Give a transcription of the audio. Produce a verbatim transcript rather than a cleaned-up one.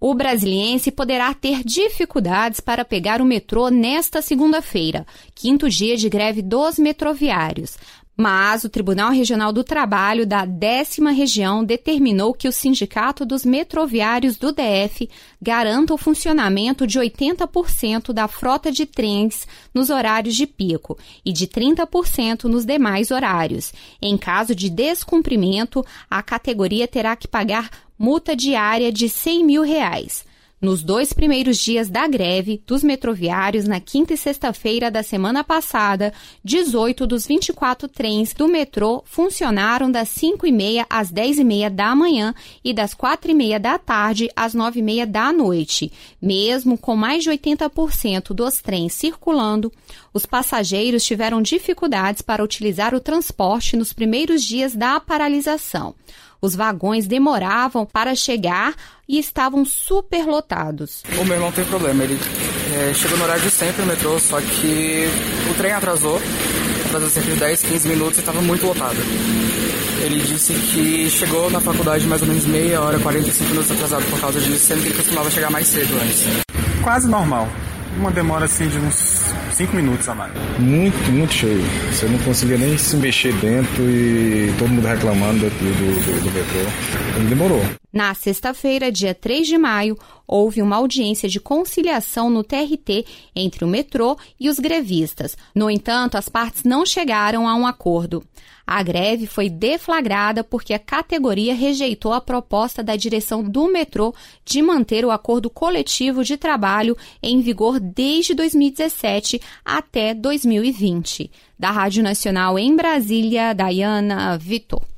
O brasiliense poderá ter dificuldades para pegar o metrô nesta segunda-feira, quinto dia de greve dos metroviários. Mas o Tribunal Regional do Trabalho da décima Região determinou que o Sindicato dos Metroviários do D F garanta o funcionamento de oitenta por cento da frota de trens nos horários de pico e de trinta por cento nos demais horários. Em caso de descumprimento, a categoria terá que pagar multa diária de cem mil reais. Nos dois primeiros dias da greve dos metroviários, na quinta e sexta-feira da semana passada, dezoito dos vinte e quatro trens do metrô funcionaram das cinco e meia às dez e meia da manhã e das quatro e meia da tarde às nove e meia da noite. Mesmo com mais de oitenta por cento dos trens circulando, os passageiros tiveram dificuldades para utilizar o transporte nos primeiros dias da paralisação. Os vagões demoravam para chegar e estavam superlotados. O meu irmão teve problema, ele é, chegou no horário de sempre no metrô, só que o trem atrasou, atrasou cerca de dez, quinze minutos e estava muito lotado. Ele disse que chegou na faculdade mais ou menos meia hora, quarenta e cinco minutos atrasado por causa disso, sendo que ele costumava chegar mais cedo antes. Quase normal, uma demora assim de uns cinco minutos a mais. Muito, muito cheio. Você não conseguia nem se mexer dentro e todo mundo reclamando do, do, do metrô. Ele demorou. Na sexta-feira, dia três de maio, houve uma audiência de conciliação no T R T entre o metrô e os grevistas. No entanto, as partes não chegaram a um acordo. A greve foi deflagrada porque a categoria rejeitou a proposta da direção do metrô de manter o acordo coletivo de trabalho em vigor desde dois mil e dezessete até dois mil e vinte. Da Rádio Nacional em Brasília, Dayana Vitor.